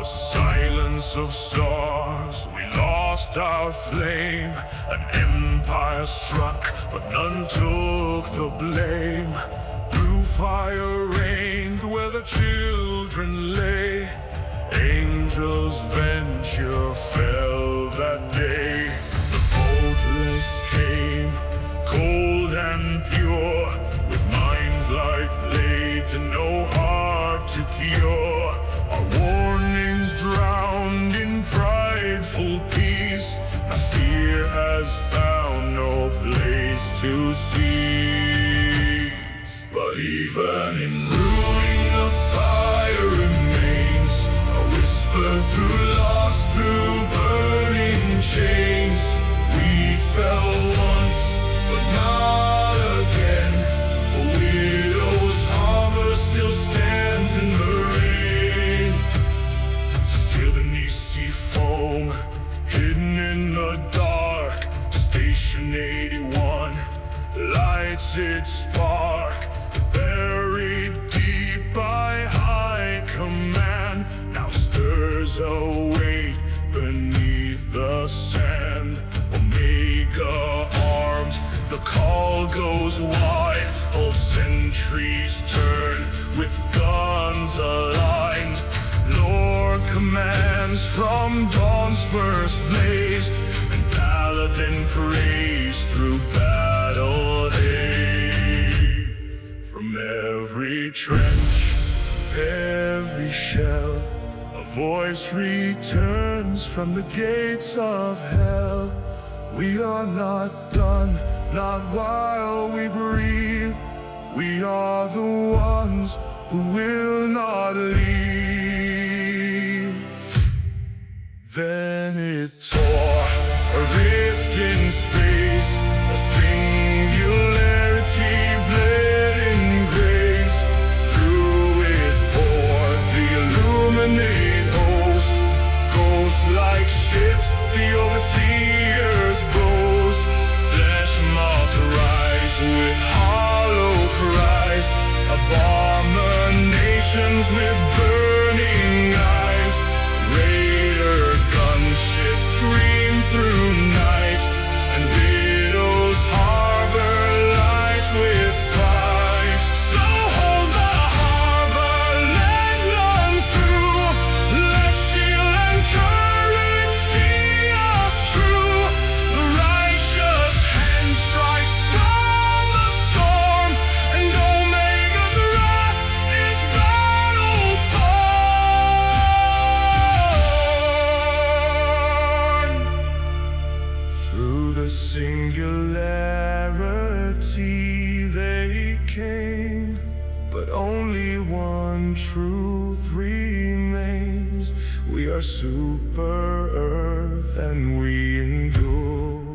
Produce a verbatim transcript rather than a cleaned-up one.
the silence of stars, we lost our flame. An empire struck, but none took the blame. Blue fire reigned where the children lay. Angels' venture fell that day. The voteless came, cold and pure, with minds like blades and no heart to cure. Our warnings drowned in prideful peace. Our fear has found no place to cease. But even in ruin the fire remains, a whisper through lost, through burning chains. We fell once, but not again, for Widow's Harbor still stands in the rain. Still beneath sea foam, hidden in the dark, Station eighty-one lights its spark. Buried deep by high command, now stirs a weight beneath the sand. Omega armed, the call goes wide. Old sentries turn, with guns aligned. Lord commands from dawn's first blaze, and paladin praise through battle haze. From every trench, every shell, a voice returns from the gates of hell. We are not done, not while we breathe. We are the ones who will not leave. Then it tore, a rift in space, a singularity bled in grace. Through it poured the illuminate host, ghost-like ships, the overseers boast. Flesh mocked rise with hollow cries, abominations with burning eyes. Raider gunships scream through night, and Widow's Harbor lights with fight. So hold the harbor, let none through. Let steel and courage see us true. The righteous hand strikes from the storm, and Omega's wrath is battle formed. Through the singularity they came, but only one truth remains. We are super Earth and we endure.